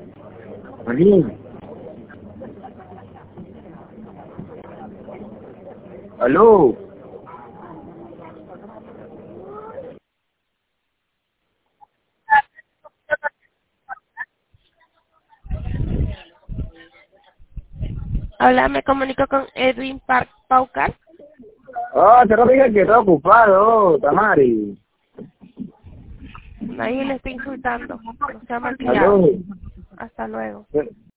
Manín. Aló. Hola, me comunico con Edwin Paucar. Ah, te dije que está ocupado, Tamari. Nadie le está insultando. No sea malcriado. Aló. Hasta luego.